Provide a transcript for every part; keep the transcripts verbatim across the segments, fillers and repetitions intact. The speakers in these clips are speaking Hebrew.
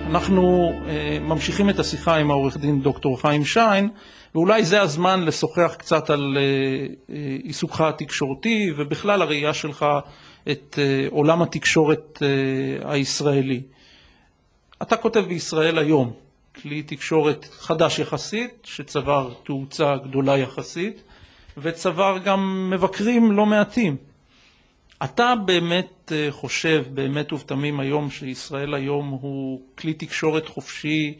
אנחנו uh, ממשיכים את השיחה עם העורך דין דוקטור חיים שיין, ואולי זה הזמן לשוחח קצת על uh, uh, עיסוקך התקשורתי, ובכלל הראייה שלך את uh, עולם התקשורת uh, הישראלי. אתה כותב בישראל היום, כלי תקשורת חדש יחסית, שצבר תאוצה גדולה יחסית, וצבר גם מבקרים לא מעטים. אתה באמת חושב, באמת ובתמים היום, שישראל היום הוא כלי תקשורת חופשי,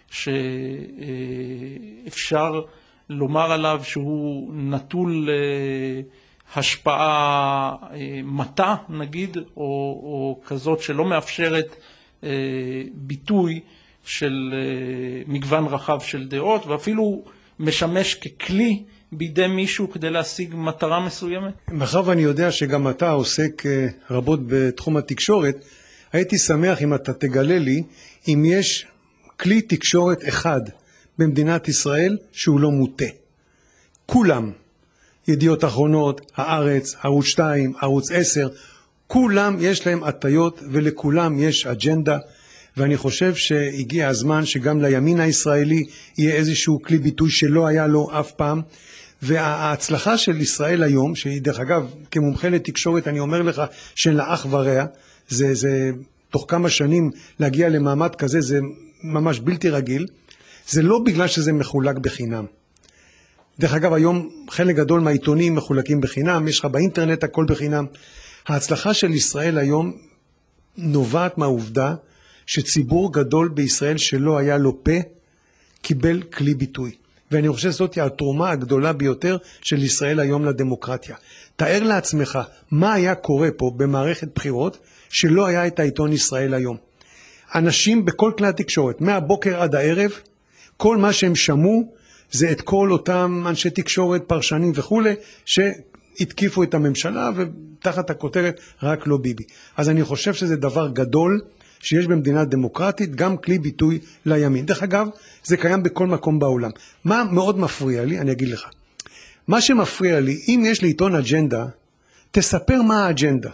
שאפשר לומר עליו שהוא נטול השפעה מטה, נגיד, או, או כזאת שלא מאפשרת ביטוי של מגוון רחב של דעות, ואפילו משמש ככלי בידי מישהו כדי להשיג מטרה מסוימת? מאחר ואני יודע שגם אתה עוסק רבות בתחום התקשורת, הייתי שמח אם אתה תגלה לי אם יש כלי תקשורת אחד במדינת ישראל שהוא לא מוטה. כולם, ידיעות אחרונות, הארץ, ערוץ שתיים, ערוץ עשר, כולם יש להם הטיות ולכולם יש אג'נדה, ואני חושב שהגיע הזמן שגם לימין הישראלי יהיה איזשהו כלי ביטוי שלא היה לו אף פעם. וההצלחה של ישראל היום, שהיא דרך אגב כמומחה לתקשורת אני אומר לך שאין לה אח ורע, זה, זה תוך כמה שנים להגיע למעמד כזה זה ממש בלתי רגיל, זה לא בגלל שזה מחולק בחינם. דרך אגב היום חלק גדול מהעיתונים מחולקים בחינם, יש לך באינטרנט הכל בחינם. ההצלחה של ישראל היום נובעת מהעובדה שציבור גדול בישראל שלא היה לו פה קיבל כלי ביטוי. ואני חושב שזאת היא התרומה הגדולה ביותר של ישראל היום לדמוקרטיה. תאר לעצמך מה היה קורה פה במערכת בחירות שלא היה את העיתון ישראל היום. אנשים בכל כלי התקשורת, מהבוקר עד הערב, כל מה שהם שמעו זה את כל אותם אנשי תקשורת, פרשנים וכו' שהתקיפו את הממשלה ותחת הכותרת רק לא ביבי. אז אני חושב שזה דבר גדול שיש במדינה דמוקרטית גם כלי ביטוי לימין. דרך אגב, זה קיים בכל מקום בעולם. מה מאוד מפריע לי? אני אגיד לך. מה שמפריע לי, אם יש לעיתון אג'נדה, תספר מה האג'נדה.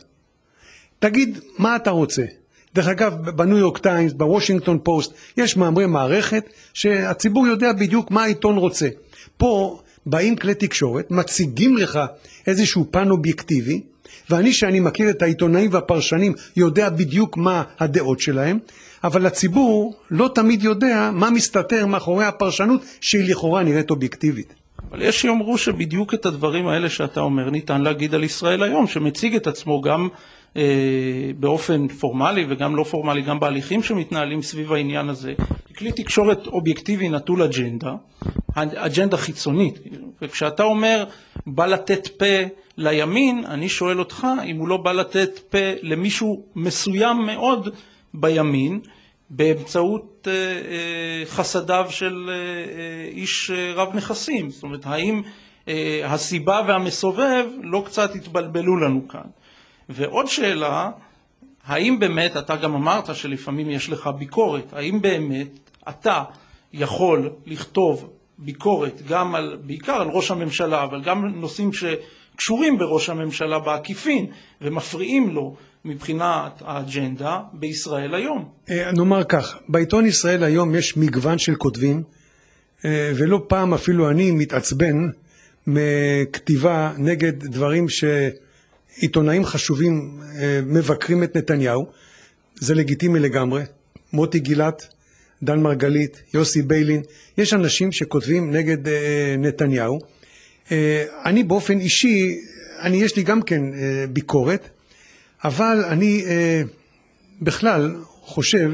תגיד מה אתה רוצה. דרך אגב, בניו יורק טיימס, בוושינגטון פוסט, יש מאמרי מערכת שהציבור יודע בדיוק מה העיתון רוצה. פה באים כלי תקשורת, מציגים לך איזשהו פן אובייקטיבי, ואני שאני מכיר את העיתונאים והפרשנים יודע בדיוק מה הדעות שלהם, אבל הציבור לא תמיד יודע מה מסתתר מאחורי הפרשנות שהיא לכאורה נראית אובייקטיבית. אבל יש שיאמרו שבדיוק את הדברים האלה שאתה אומר ניתן להגיד על ישראל היום, שמציג את עצמו גם אה, באופן פורמלי וגם לא פורמלי, גם בהליכים שמתנהלים סביב העניין הזה. כלי תקשורת אובייקטיבי נטול אג'נדה, אג'נדה חיצונית. וכשאתה אומר בא לתת פה לימין, אני שואל אותך אם הוא לא בא לתת פה למישהו מסוים מאוד בימין, באמצעות חסדיו של איש רב נכסים. זאת אומרת, האם הסיבה והמסובב לא קצת התבלבלו לנו כאן? ועוד שאלה, האם באמת, אתה גם אמרת שלפעמים יש לך ביקורת, האם באמת אתה יכול לכתוב ביקורת גם על, בעיקר על ראש הממשלה, אבל גם נושאים שקשורים בראש הממשלה בעקיפין ומפריעים לו מבחינת האג'נדה בישראל היום? נאמר כך, בעיתון ישראל היום יש מגוון של כותבים, ולא פעם אפילו אני מתעצבן מכתיבה נגד דברים שעיתונאים חשובים מבקרים את נתניהו. זה לגיטימי לגמרי. מוטי גילת, דן מרגלית, יוסי ביילין, יש אנשים שכותבים נגד נתניהו. אני באופן אישי, אני יש לי גם כן ביקורת, אבל אני בכלל חושב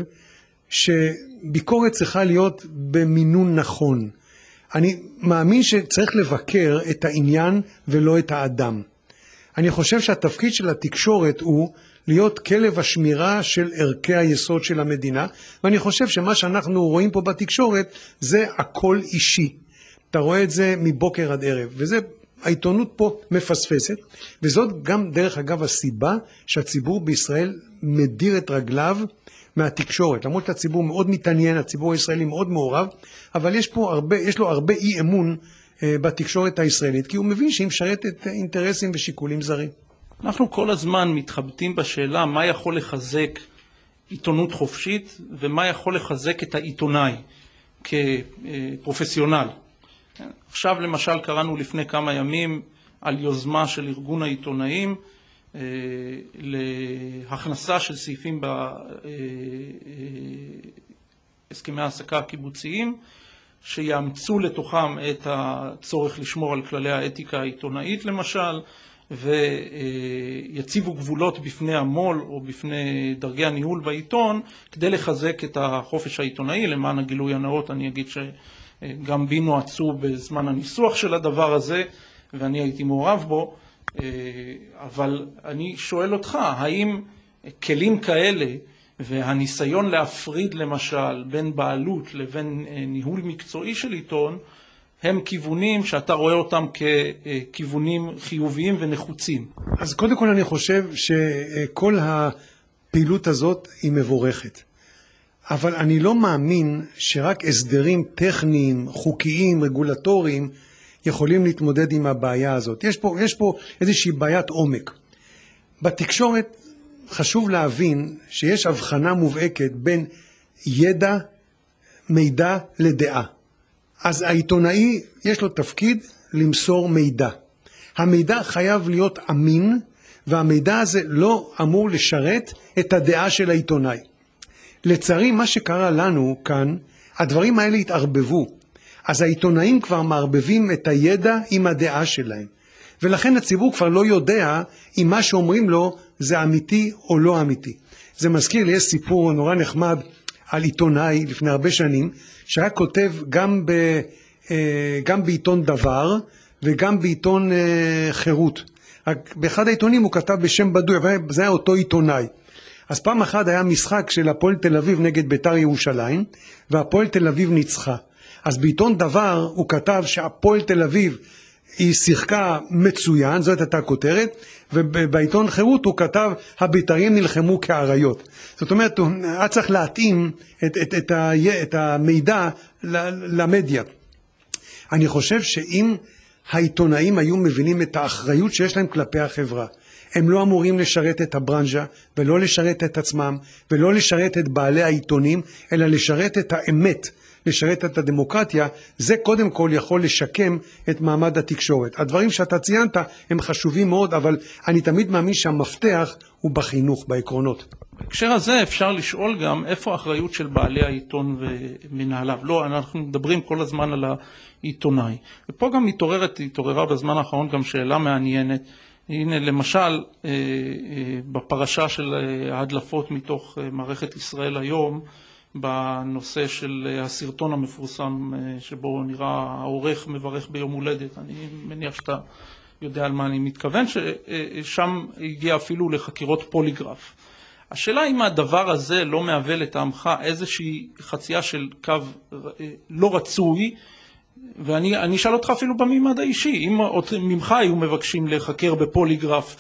שביקורת צריכה להיות במינון נכון. אני מאמין שצריך לבקר את העניין ולא את האדם. אני חושב שהתפקיד של התקשורת הוא להיות כלב השמירה של ערכי היסוד של המדינה, ואני חושב שמה שאנחנו רואים פה בתקשורת זה הכל אישי. אתה רואה את זה מבוקר עד ערב, וזה העיתונות פה מפספסת, וזאת גם דרך אגב הסיבה שהציבור בישראל מדיר את רגליו מהתקשורת. למרות שהציבור מאוד מתעניין, הציבור הישראלי מאוד מעורב, אבל יש פה הרבה, יש לו הרבה אי אמון בתקשורת הישראלית, כי הוא מבין שהיא משרתת אינטרסים ושיקולים זרים. אנחנו כל הזמן מתחבטים בשאלה מה יכול לחזק עיתונות חופשית ומה יכול לחזק את העיתונאי כפרופסיונל. עכשיו למשל קראנו לפני כמה ימים על יוזמה של ארגון העיתונאים להכנסה של סעיפים בהסכמי העסקה הקיבוציים שיאמצו לתוכם את הצורך לשמור על כללי האתיקה העיתונאית למשל, ויציבו גבולות בפני המו"ל או בפני דרגי הניהול בעיתון כדי לחזק את החופש העיתונאי. למען הגילוי הנאות אני אגיד שגם בי נועצו בזמן הניסוח של הדבר הזה ואני הייתי מעורב בו, אבל אני שואל אותך, האם כלים כאלה והניסיון להפריד למשל בין בעלות לבין ניהול מקצועי של עיתון הם כיוונים שאתה רואה אותם ככיוונים חיוביים ונחוצים? אז קודם כל אני חושב שכל הפעילות הזאת היא מבורכת, אבל אני לא מאמין שרק הסדרים טכניים, חוקיים, רגולטוריים יכולים להתמודד עם הבעיה הזאת. יש פה, יש פה איזושהי בעיית עומק. בתקשורת חשוב להבין שיש הבחנה מובהקת בין ידע, מידע לדעה. אז העיתונאי יש לו תפקיד למסור מידע. המידע חייב להיות אמין, והמידע הזה לא אמור לשרת את הדעה של העיתונאי. לצערי מה שקרה לנו כאן, הדברים האלה התערבבו. אז העיתונאים כבר מערבבים את הידע עם הדעה שלהם. ולכן הציבור כבר לא יודע אם מה שאומרים לו זה אמיתי או לא אמיתי. זה מזכיר לי, יש סיפור נורא נחמד על עיתונאי לפני הרבה שנים, שהיה כותב גם, ב, גם בעיתון דבר וגם בעיתון חירות. באחד העיתונים הוא כתב בשם בדוי, וזה היה אותו עיתונאי. אז פעם אחת היה משחק של הפועל תל אביב נגד בית"ר ירושלים, והפועל תל אביב ניצחה. אז בעיתון דבר הוא כתב שהפועל תל אביב היא שיחקה מצוין, זאת הייתה כותרת, ובעיתון חירות הוא כתב הבית"רים נלחמו כאריות. זאת אומרת, הוא היה צריך להתאים את, את, את, ה, את המידע למדיה. אני חושב שאם העיתונאים היו מבינים את האחריות שיש להם כלפי החברה, הם לא אמורים לשרת את הברנז'ה ולא לשרת את עצמם ולא לשרת את בעלי העיתונים, אלא לשרת את האמת, לשרת את הדמוקרטיה. זה קודם כל יכול לשקם את מעמד התקשורת. הדברים שאתה ציינת הם חשובים מאוד, אבל אני תמיד מאמין שהמפתח הוא בחינוך, בעקרונות. בהקשר הזה אפשר לשאול גם איפה האחריות של בעלי העיתון ומנהליו. לא, אנחנו מדברים כל הזמן על העיתונאי. ופה גם מתעוררת, התעוררה בזמן האחרון גם שאלה מעניינת. הנה למשל בפרשה של ההדלפות מתוך מערכת ישראל היום, בנושא של הסרטון המפורסם שבו נראה העורך מברך ביום הולדת, אני מניח שאתה יודע על מה אני מתכוון, ששם הגיע אפילו לחקירות פוליגרף. השאלה אם הדבר הזה לא מהווה לטעמך איזושהי חצייה של קו לא רצוי, ואני אני אשאל אותך אפילו במימד האישי, אם ממך היו מבקשים לחקר בפוליגרף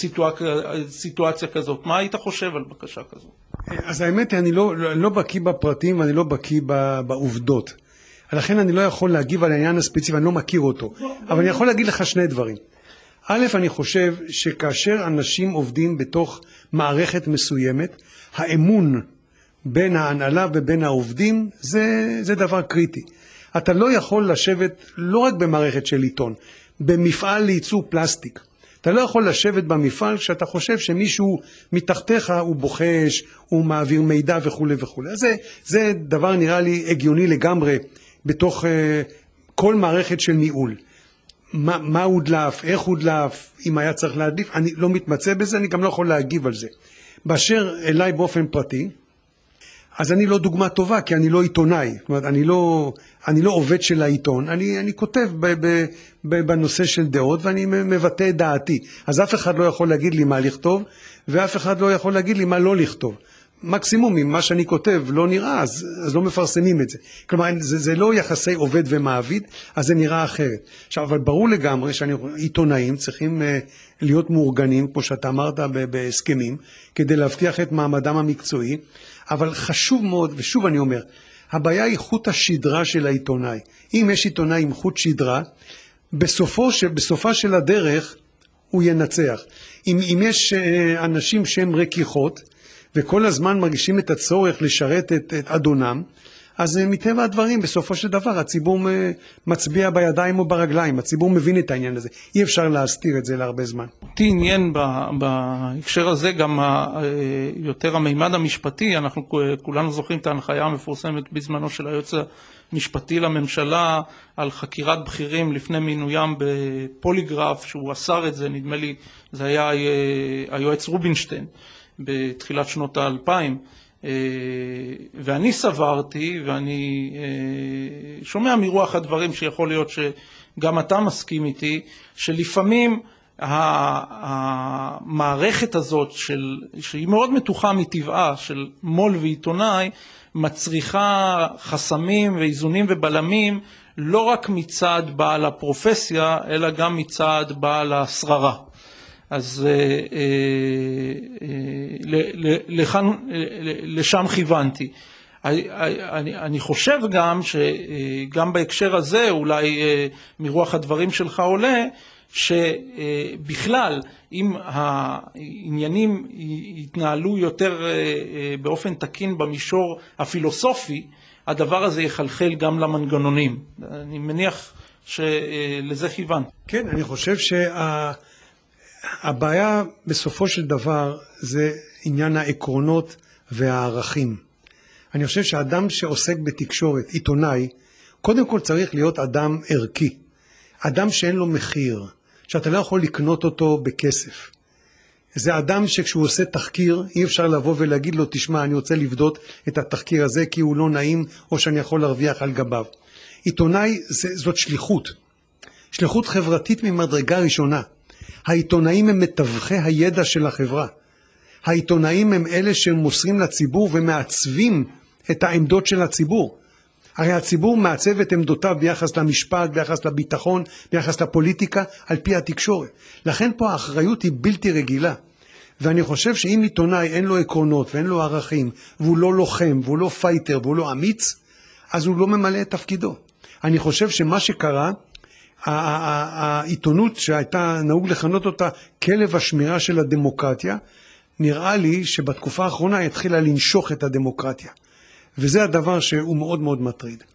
בסיטואציה כזאת, מה היית חושב על בקשה כזאת? אז האמת היא, אני לא, לא בקיא בפרטים ואני לא בקיא בעובדות. לכן אני לא יכול להגיב על העניין הספציפי, אני לא מכיר אותו. אבל אני יכול להגיד לך שני דברים. א', אני חושב שכאשר אנשים עובדים בתוך מערכת מסוימת, האמון בין ההנהלה ובין העובדים זה, זה דבר קריטי. אתה לא יכול לשבת לא רק במערכת של עיתון, במפעל לייצור פלסטיק. אתה לא יכול לשבת במפעל כשאתה חושב שמישהו מתחתיך הוא בוחש, הוא מעביר מידע וכו' וכו'. זה, זה דבר נראה לי הגיוני לגמרי בתוך uh, כל מערכת של ניהול. מה, מה הודלף, איך הודלף, אם היה צריך להדליף, אני לא מתמצא בזה, אני גם לא יכול להגיב על זה. באשר אליי באופן פרטי, אז אני לא דוגמה טובה, כי אני לא עיתונאי. זאת אומרת, אני לא, אני לא עובד של העיתון, אני, אני כותב ב, ב, ב, בנושא של דעות, ואני מבטא את דעתי. אז אף אחד לא יכול להגיד לי מה לכתוב, ואף אחד לא יכול להגיד לי מה לא לכתוב. מקסימום, אם מה שאני כותב לא נראה, אז, אז לא מפרסמים את זה. כלומר, זה, זה לא יחסי עובד ומעביד, אז זה נראה אחרת. עכשיו, אבל ברור לגמרי שעיתונאים צריכים uh, להיות מאורגנים, כמו שאתה אמרת, בהסכמים, כדי להבטיח את מעמדם המקצועי, אבל חשוב מאוד, ושוב אני אומר, הבעיה היא חוט השדרה של העיתונאי. אם יש עיתונאי עם חוט שדרה, בסופו של, בסופה של הדרך הוא ינצח. אם, אם יש uh, אנשים שהם רקיחות, וכל הזמן מרגישים את הצורך לשרת את, את אדונם, אז מטבע הדברים, בסופו של דבר, הציבור מצביע בידיים או ברגליים, הציבור מבין את העניין הזה, אי אפשר להסתיר את זה להרבה זמן. אותי עניין בהקשר הזה גם יותר המימד המשפטי, אנחנו כולנו זוכרים את ההנחיה המפורסמת בזמנו של היועץ המשפטי לממשלה על חקירת בכירים לפני מינוים בפוליגרף, שהוא אסר את זה, נדמה לי זה היה היועץ רובינשטיין בתחילת שנות האלפיים, ואני סברתי, ואני שומע מרוח הדברים שיכול להיות שגם אתה מסכים איתי, שלפעמים המערכת הזאת, של, שהיא מאוד מתוחה מטבעה, של מול ועיתונאי, מצריכה חסמים ואיזונים ובלמים, לא רק מצד בעל הפרופסיה, אלא גם מצד בעל השררה. אז לכאן, לשם כיוונתי. אני, אני חושב גם שגם בהקשר הזה, אולי מרוח הדברים שלך עולה, שבכלל, אם העניינים יתנהלו יותר באופן תקין במישור הפילוסופי, הדבר הזה יחלחל גם למנגנונים. אני מניח שלזה כיוון. כן, אני חושב שה... הבעיה בסופו של דבר זה עניין העקרונות והערכים. אני חושב שאדם שעוסק בתקשורת, עיתונאי, קודם כל צריך להיות אדם ערכי. אדם שאין לו מחיר, שאתה לא יכול לקנות אותו בכסף. זה אדם שכשהוא עושה תחקיר, אי אפשר לבוא ולהגיד לו, תשמע, אני רוצה לבדות את התחקיר הזה כי הוא לא נעים, או שאני יכול להרוויח על גביו. עיתונאי זאת שליחות. שליחות חברתית ממדרגה ראשונה. העיתונאים הם מתווכי הידע של החברה. העיתונאים הם אלה שמוסרים לציבור ומעצבים את העמדות של הציבור. הרי הציבור מעצב את עמדותיו ביחס למשפט, ביחס לביטחון, ביחס לפוליטיקה, על פי התקשורת. לכן פה האחריות היא בלתי רגילה. ואני חושב שאם עיתונאי אין לו עקרונות ואין לו ערכים, והוא לא לוחם, והוא לא פייטר, והוא לא אמיץ, אז הוא לא ממלא את תפקידו. אני חושב שמה שקרה, העיתונות שהייתה נהוג לכנות אותה כלב השמירה של הדמוקרטיה, נראה לי שבתקופה האחרונה התחילה לנשוך את הדמוקרטיה. וזה הדבר שהוא מאוד מאוד מטריד.